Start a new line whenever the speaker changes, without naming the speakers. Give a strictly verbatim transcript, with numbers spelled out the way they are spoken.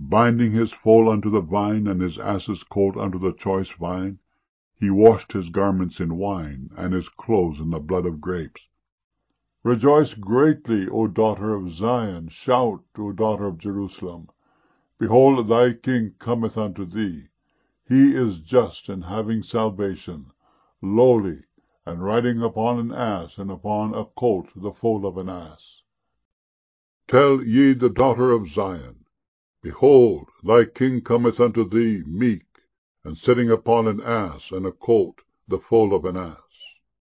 Binding his foal unto the vine, and his ass's colt unto the choice vine, he washed his garments in wine, and his clothes in the blood of grapes. Rejoice greatly, O daughter of Zion. Shout, O daughter of Jerusalem. Behold, thy king cometh unto thee. He is just, and having salvation, lowly, and riding upon an ass, and upon a colt, the foal of an ass. Tell ye the daughter of Zion, Behold, thy king cometh unto thee meek, and sitting upon an ass, and a colt, the foal of an ass.